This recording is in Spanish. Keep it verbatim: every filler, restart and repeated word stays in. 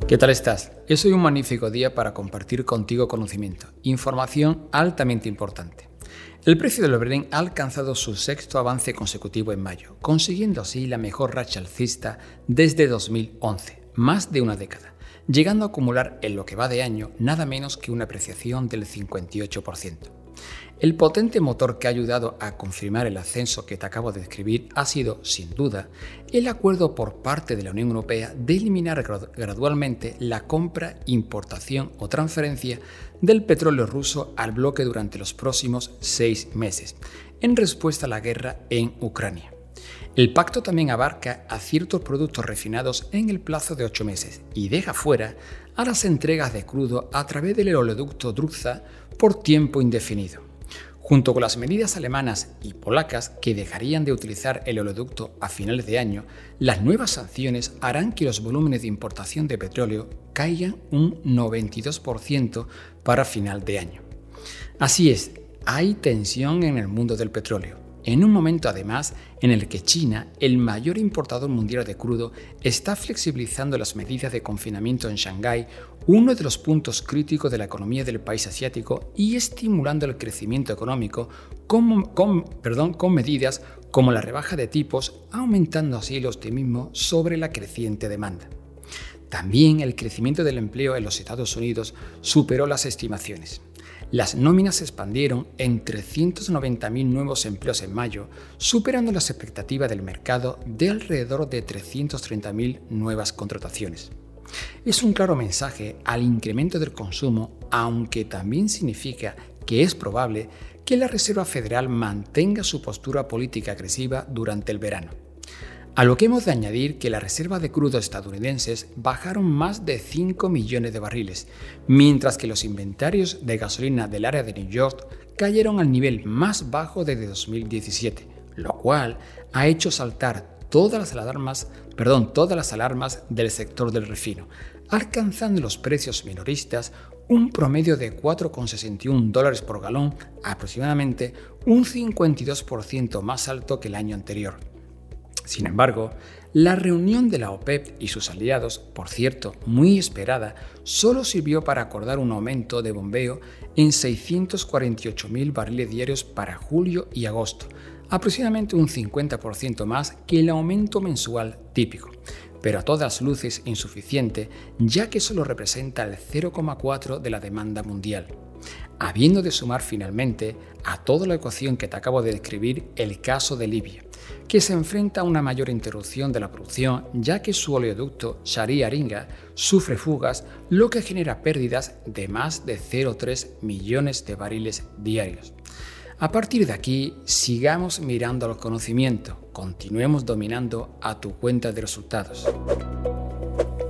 ¿Qué tal estás? Es hoy un magnífico día para compartir contigo conocimiento, información altamente importante. El precio del Brent ha alcanzado su sexto avance consecutivo en mayo, consiguiendo así la mejor racha alcista desde dos mil once, más de una década, llegando a acumular en lo que va de año nada menos que una apreciación del cincuenta y ocho por ciento. El potente motor que ha ayudado a confirmar el ascenso que te acabo de describir ha sido, sin duda, el acuerdo por parte de la Unión Europea de eliminar gradualmente la compra, importación o transferencia del petróleo ruso al bloque durante los próximos seis meses, en respuesta a la guerra en Ucrania. El pacto también abarca a ciertos productos refinados en el plazo de ocho meses y deja fuera a las entregas de crudo a través del oleoducto Druzhba por tiempo indefinido. Junto con las medidas alemanas y polacas que dejarían de utilizar el oleoducto a finales de año, las nuevas sanciones harán que los volúmenes de importación de petróleo caigan un noventa y dos por ciento para final de año. Así es, hay tensión en el mundo del petróleo, en un momento además en el que China, el mayor importador mundial de crudo, está flexibilizando las medidas de confinamiento en Shanghái, uno de los puntos críticos de la economía del país asiático, y estimulando el crecimiento económico con, con, perdón, con medidas como la rebaja de tipos, aumentando así el optimismo sobre la creciente demanda. También el crecimiento del empleo en los Estados Unidos superó las estimaciones. Las nóminas se expandieron en trescientos noventa mil nuevos empleos en mayo, superando las expectativas del mercado de alrededor de trescientas treinta mil nuevas contrataciones. Es un claro mensaje al incremento del consumo, aunque también significa que es probable que la Reserva Federal mantenga su postura política agresiva durante el verano. A lo que hemos de añadir que las reservas de crudo estadounidenses bajaron más de cinco millones de barriles, mientras que los inventarios de gasolina del área de New York cayeron al nivel más bajo desde dos mil diecisiete, lo cual ha hecho saltar todas las alarmas, perdón, todas las alarmas del sector del refino, alcanzando los precios minoristas un promedio de cuatro coma sesenta y uno dólares por galón, aproximadamente un cincuenta y dos por ciento más alto que el año anterior. Sin embargo, la reunión de la OPEP y sus aliados, por cierto, muy esperada, solo sirvió para acordar un aumento de bombeo en seiscientos cuarenta y ocho mil barriles diarios para julio y agosto, aproximadamente un cincuenta por ciento más que el aumento mensual típico, pero a todas luces insuficiente, ya que solo representa el cero coma cuatro por ciento de la demanda mundial. Habiendo de sumar finalmente a toda la ecuación que te acabo de describir el caso de Libia, que se enfrenta a una mayor interrupción de la producción ya que su oleoducto Sharia-Aringa sufre fugas, lo que genera pérdidas de más de cero coma tres millones de barriles diarios. A partir de aquí, sigamos mirando al conocimiento, continuemos dominando a tu cuenta de resultados.